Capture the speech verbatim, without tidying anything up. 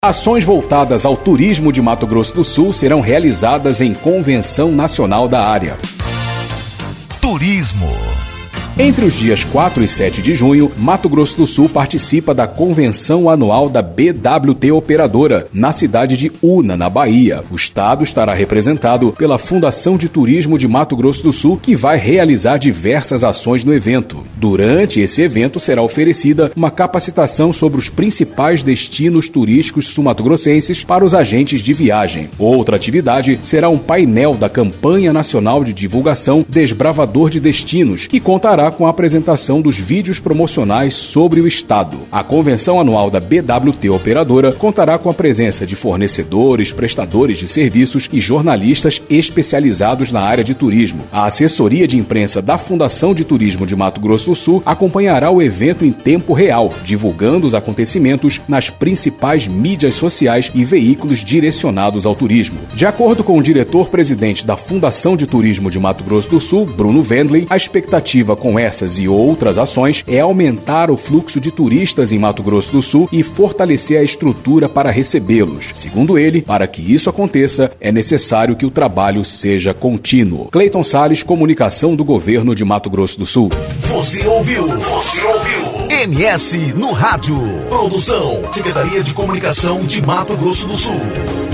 Ações voltadas ao turismo de Mato Grosso do Sul serão realizadas em convenção nacional da área. Turismo. Entre os dias quatro e sete de junho, Mato Grosso do Sul participa da convenção anual da B W T Operadora, na cidade de Una, na Bahia. O estado estará representado pela Fundação de Turismo de Mato Grosso do Sul, que vai realizar diversas ações no evento. Durante esse evento será oferecida uma capacitação sobre os principais destinos turísticos sul-mato-grossenses para os agentes de viagem. Outra atividade será um painel da Campanha Nacional de Divulgação Desbravador de Destinos, que contará com a apresentação dos vídeos promocionais sobre o estado. A convenção anual da B W T Operadora contará com a presença de fornecedores, prestadores de serviços e jornalistas especializados na área de turismo. A assessoria de imprensa da Fundação de Turismo de Mato Grosso do Sul acompanhará o evento em tempo real, divulgando os acontecimentos nas principais mídias sociais e veículos direcionados ao turismo. De acordo com o diretor-presidente da Fundação de Turismo de Mato Grosso do Sul, Bruno Wendley, a expectativa com essas e outras ações é aumentar o fluxo de turistas em Mato Grosso do Sul e fortalecer a estrutura para recebê-los. Segundo ele, para que isso aconteça, é necessário que o trabalho seja contínuo. Cleiton Salles, Comunicação do Governo de Mato Grosso do Sul. Você ouviu? Você ouviu? M S no rádio. Produção, Secretaria de Comunicação de Mato Grosso do Sul.